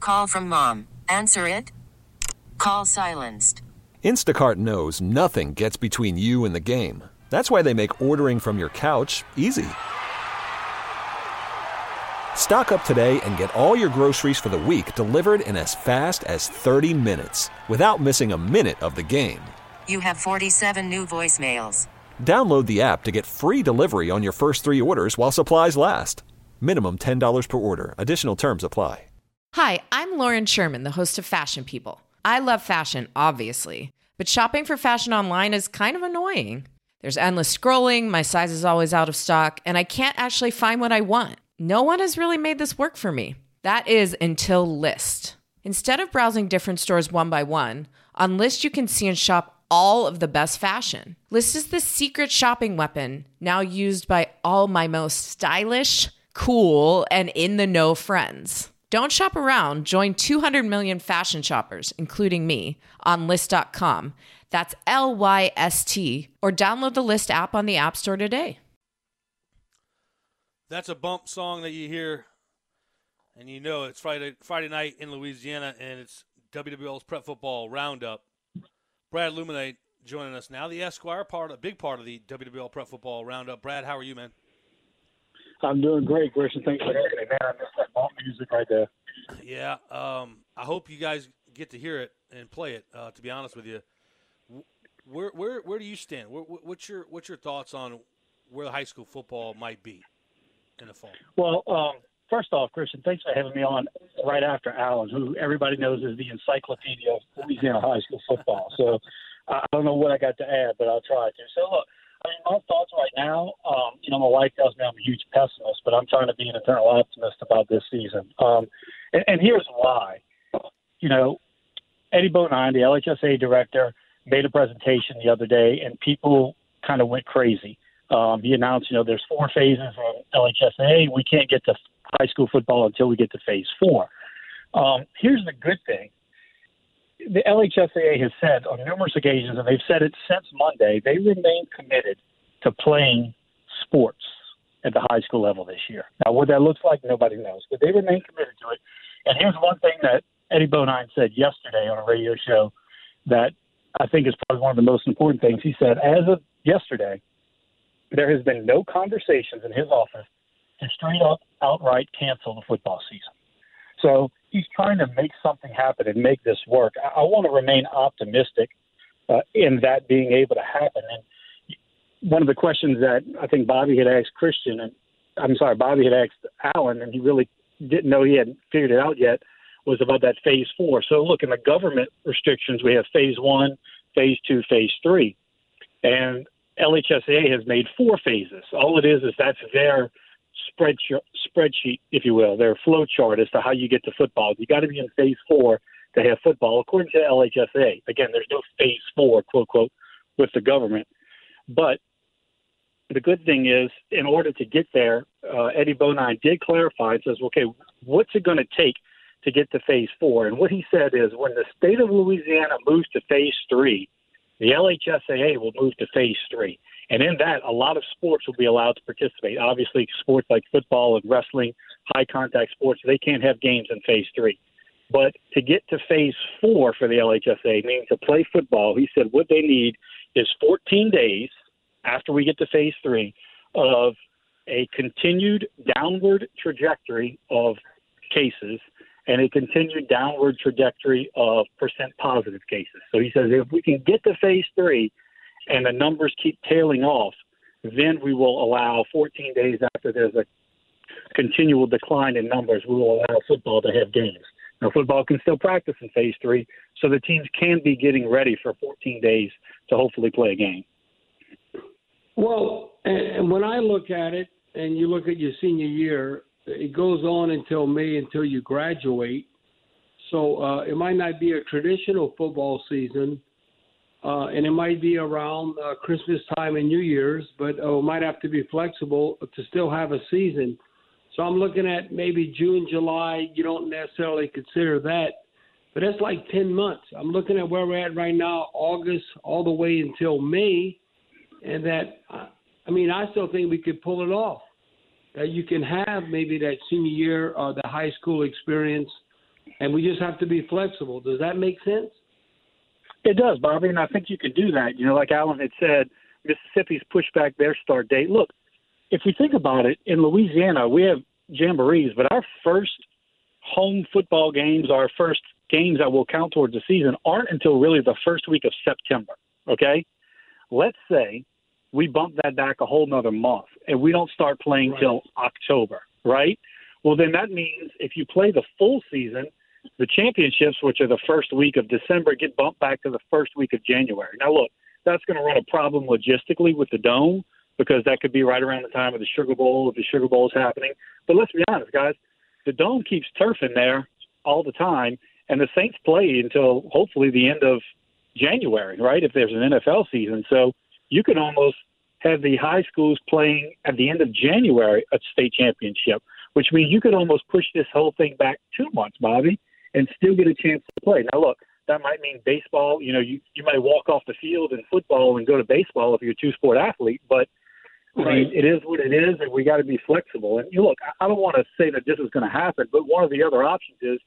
Call from mom. Answer it. Call silenced. Instacart knows nothing gets between you and the game. That's why they make ordering from your couch easy. Stock up today and get all your groceries for the week delivered in as fast as 30 minutes without missing a minute of the game. You have 47 new voicemails. Download the app to get free delivery on your first 3 orders while supplies last. Minimum $10 per order. Additional terms apply. Hi, I'm Lauren Sherman, the host of Fashion People. I love fashion, obviously, but shopping for fashion online is kind of annoying. There's endless scrolling, my size is always out of stock, and I can't actually find what I want. No one has really made this work for me. That is until Lyst. Instead of browsing different stores one by one, on Lyst you can see and shop all of the best fashion. Lyst is the secret shopping weapon now used by all my most stylish, cool, and in-the-know friends. Don't shop around. Join 200 million fashion shoppers, including me, on Lyst.com. That's Lyst, or download the Lyst app on the App Store today. That's a bump song that you hear, and you know it's Friday night in Louisiana, and it's WWL's Prep Football Roundup. Brad Luminate joining us now, the Esquire, a big part of the WWL Prep Football Roundup. Brad, how are you, man? I'm doing great, Christian. Thanks for having me, man. I missed that bump music right there. Yeah, I hope you guys get to hear it and play it. To be honest with you, where do you stand? What's your thoughts on where high school football might be in the fall? Well, first off, Christian, thanks for having me on right after Alan, who everybody knows is the encyclopedia of Louisiana high school football. So I don't know what I got to add, but I'll try to. So look, I mean, my thoughts right now, my wife tells me I'm a huge pessimist, but I'm trying to be an eternal optimist about this season. And here's why. Eddie Bonine, the LHSA director, made a presentation the other day, and people kind of went crazy. He announced, there's 4 phases of LHSA. We can't get to high school football until we get to phase 4. Here's the good thing. The LHSAA has said on numerous occasions, and they've said it since Monday, they remain committed to playing sports at the high school level this year. Now, what that looks like, nobody knows, but they remain committed to it. And here's one thing that Eddie Bonine said yesterday on a radio show that I think is probably one of the most important things. He said, as of yesterday, there has been no conversations in his office to straight up outright cancel the football season. So he's trying to make something happen and make this work. I want to remain optimistic in that being able to happen. And one of the questions that I think Bobby had asked Bobby had asked Alan, and he really didn't know he hadn't figured it out yet, was about that phase 4. So look, in the government restrictions, we have phase 1, phase 2, phase 3. And LHSAA has made 4 phases. All it is that's their spreadsheet, if you will, their flow chart as to how you get to football. You got to be in phase 4 to have football, according to LHSAA. Again, there's no phase 4, quote, quote, with the government. But the good thing is, in order to get there, Eddie Bonine did clarify and says, okay, what's it going to take to get to phase 4? And what he said is when the state of Louisiana moves to phase 3, the LHSAA will move to phase 3. And in that, a lot of sports will be allowed to participate. Obviously, sports like football and wrestling, high-contact sports, they can't have games in phase 3. But to get to phase 4 for the LHSAA, meaning to play football, he said what they need is 14 days after we get to phase 3 of a continued downward trajectory of cases and a continued downward trajectory of percent positive cases. So he says if we can get to phase 3 and the numbers keep tailing off, then we will allow 14 days after there's a continual decline in numbers, we will allow football to have games. Now, football can still practice in phase 3, so the teams can be getting ready for 14 days to hopefully play a game. Well, and when I look at it, and you look at your senior year, it goes on until May until you graduate. So it might not be a traditional football season, and it might be around Christmas time and New Year's, but it might have to be flexible to still have a season. So I'm looking at maybe June, July. You don't necessarily consider that, but that's like 10 months. I'm looking at where we're at right now, August all the way until May, and that, I still think we could pull it off. That you can have maybe that senior year, the high school experience, and we just have to be flexible. Does that make sense? It does, Bobby, and I think you can do that. Like Alan had said, Mississippi's pushed back their start date. Look, if we think about it, in Louisiana, we have jamborees, but our first home football games, our first games that will count towards the season aren't until really the first week of September, okay? Let's say we bump that back a whole nother month and we don't start playing till October, right? Well, then that means if you play the full season, the championships, which are the first week of December, get bumped back to the first week of January. Now, look, that's going to run a problem logistically with the Dome because that could be right around the time of the Sugar Bowl if the Sugar Bowl is happening. But let's be honest, guys, the Dome keeps turf in there all the time, and the Saints play until hopefully the end of January, right, if there's an NFL season. So you could almost have the high schools playing at the end of January a state championship, which means you could almost push this whole thing back 2 months, Bobby, and still get a chance to play. Now, look, that might mean baseball. You might walk off the field in football and go to baseball if you're a two-sport athlete, but I mean, it is what it is, and we got to be flexible. And look, I don't want to say that this is going to happen, but one of the other options is,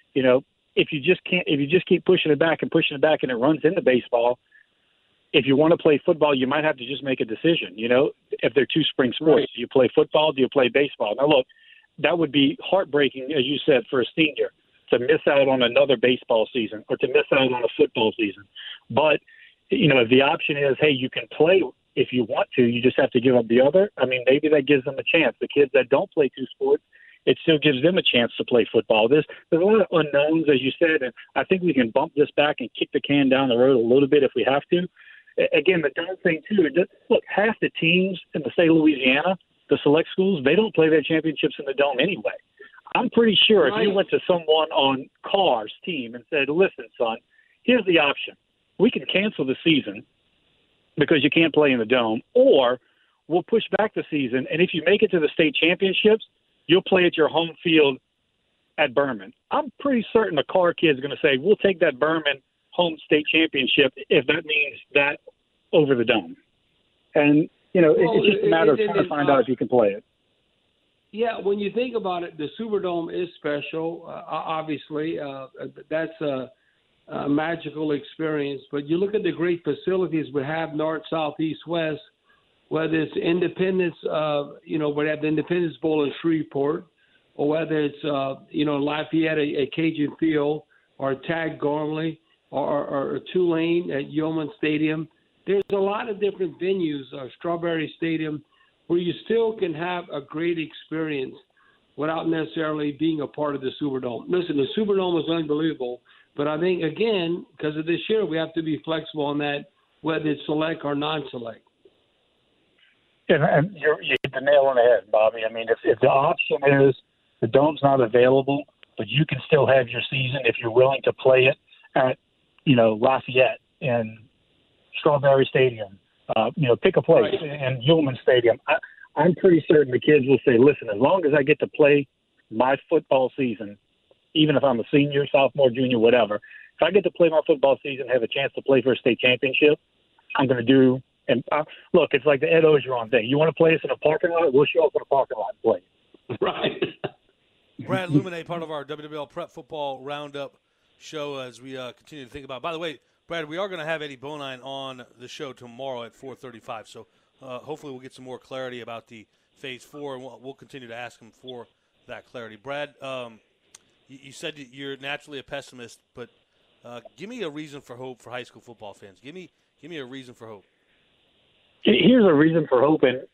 if you just keep pushing it back and it runs into baseball, if you want to play football, you might have to just make a decision. If they're two spring sports, do you play football? Do you play baseball? Now, look, that would be heartbreaking, as you said, for a senior to miss out on another baseball season or to miss out on a football season. But, if the option is, hey, you can play if you want to, you just have to give up the other. I mean, maybe that gives them a chance. The kids that don't play two sports, it still gives them a chance to play football. There's a lot of unknowns, as you said, and I think we can bump this back and kick the can down the road a little bit if we have to. Again, the Dome thing, too, look, half the teams in the state of Louisiana, the select schools, they don't play their championships in the Dome anyway. I'm pretty sure if you went to someone on Carr's team and said, listen, son, here's the option. We can cancel the season because you can't play in the Dome, or we'll push back the season, and if you make it to the state championships, you'll play at your home field at Berman. I'm pretty certain the Carr kid's going to say, we'll take that Berman home state championship if that means that over the Dome. And, it's just a matter of trying to find out if you can play it. Yeah, when you think about it, the Superdome is special. Obviously, that's a magical experience. But you look at the great facilities we have, north, south, east, west, whether it's Independence, we have the Independence Bowl in Shreveport, or whether it's, Lafayette at Cajun Field, or Tag Gormley, or Tulane at Yeoman Stadium. There's a lot of different venues, Strawberry Stadium, where you still can have a great experience without necessarily being a part of the Superdome. Listen, the Superdome is unbelievable, but I think, again, because of this year, we have to be flexible on that, whether it's select or non-select. And you hit the nail on the head, Bobby. I mean, if the option is the Dome's not available, but you can still have your season if you're willing to play it at, Lafayette and Strawberry Stadium, pick a place in Yeoman Stadium. I'm pretty certain the kids will say, listen, as long as I get to play my football season, even if I'm a senior, sophomore, junior, whatever, if I get to play my football season, have a chance to play for a state championship, I'm going to do. And look, it's like the Ed Ogeron thing. You want to play us in a parking lot? We'll show up in a parking lot and play. Right. Brad Lumine, part of our WWL Prep Football Roundup show as we continue to think about. By the way, Brad, we are going to have Eddie Bonine on the show tomorrow at 4:35, so hopefully we'll get some more clarity about the Phase 4, and we'll continue to ask him for that clarity. Brad, you said you're naturally a pessimist, but give me a reason for hope for high school football fans. Give me a reason for hope. Here's a reason for hope, and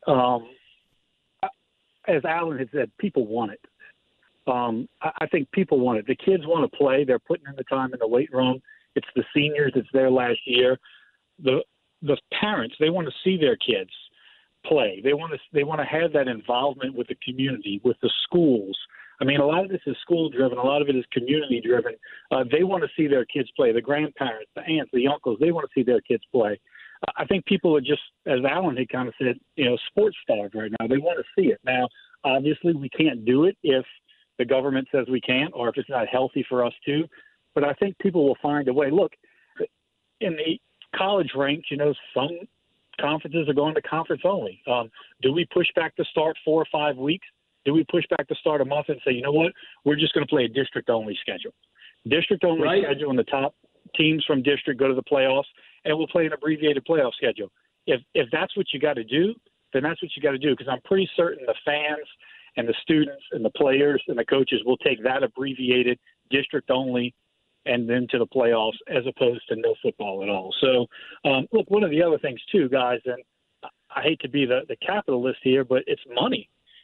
as Alan had said, people want it. I think people want it. The kids want to play. They're putting in the time in the weight room. It's the seniors. It's their last year. The parents, they want to see their kids play. They want to have that involvement with the community, with the schools. I mean, a lot of this is school driven. A lot of it is community driven. They want to see their kids play. The grandparents, the aunts, the uncles, they want to see their kids play. I think people are just, as Alan had kind of said, sports starved right now. They want to see it. Now, obviously, we can't do it if the government says we can't, or if it's not healthy for us to. But I think people will find a way. Look, in the college ranks, some conferences are going to conference only. Do we push back the start 4 or 5 weeks? Do we push back the start a month and say, you know what, we're just going to play a district-only schedule? District-only schedule, and the top teams from district go to the playoffs, and we'll play an abbreviated playoff schedule. If that's what you got to do, then that's what you got to do, because I'm pretty certain the fans and the students and the players and the coaches will take that abbreviated district-only and then to the playoffs as opposed to no football at all. So, look, one of the other things too, guys, and I hate to be the capitalist here, but it's money.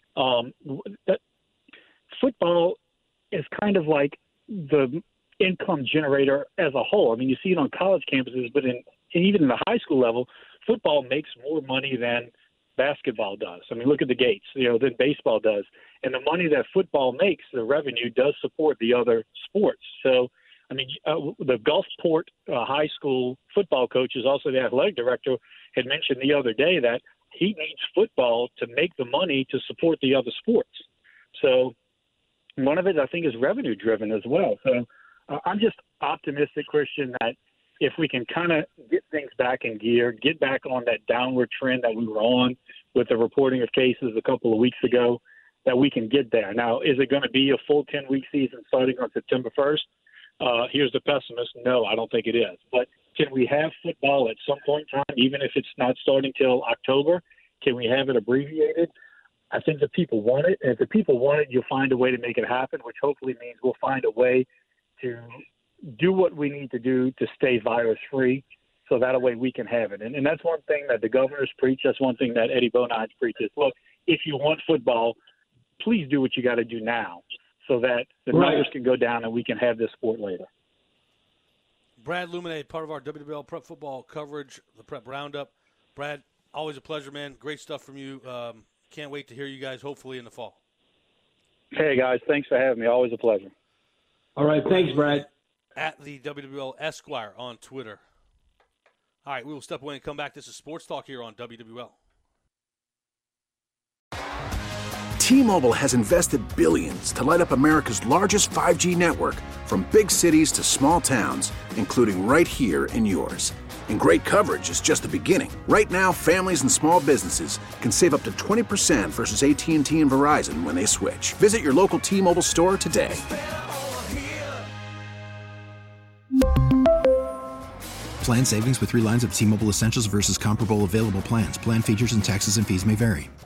Football is kind of like the income generator as a whole. I mean, you see it on college campuses, but even in the high school level, football makes more money than basketball does. I mean, look at the Gates, than baseball does. And the money that football makes, the revenue, does support the other sports. So, I mean, the Gulfport high school football coach, is also the athletic director, had mentioned the other day that he needs football to make the money to support the other sports. So one of it, I think, is revenue driven as well. So I'm just optimistic, Christian, that if we can kind of get things back in gear, get back on that downward trend that we were on with the reporting of cases a couple of weeks ago, that we can get there. Now, is it going to be a full 10-week season starting on September 1st? Here's the pessimist. No, I don't think it is. But can we have football at some point in time, even if it's not starting till October? Can we have it abbreviated? I think the people want it. And if the people want it, you'll find a way to make it happen, which hopefully means we'll find a way to do what we need to do to stay virus-free, so that way we can have it. And that's one thing that the governors preach. That's one thing that Eddie Bonine preaches. Look, if you want football, please do what you got to do now, so that the numbers can go down and we can have this sport later. Brad Luminate, part of our WWL Prep Football coverage, the Prep Roundup. Brad, always a pleasure, man. Great stuff from you. Can't wait to hear you guys hopefully in the fall. Hey, guys. Thanks for having me. Always a pleasure. All right. Thanks, Brad. At the WWL Esquire on Twitter. All right, we will step away and come back. This is Sports Talk here on WWL. T-Mobile has invested billions to light up America's largest 5G network, from big cities to small towns, including right here in yours. And great coverage is just the beginning. Right now, families and small businesses can save up to 20% versus AT&T and Verizon when they switch. Visit your local T-Mobile store today. Plan savings with 3 lines of T-Mobile Essentials versus comparable available plans. Plan features and taxes and fees may vary.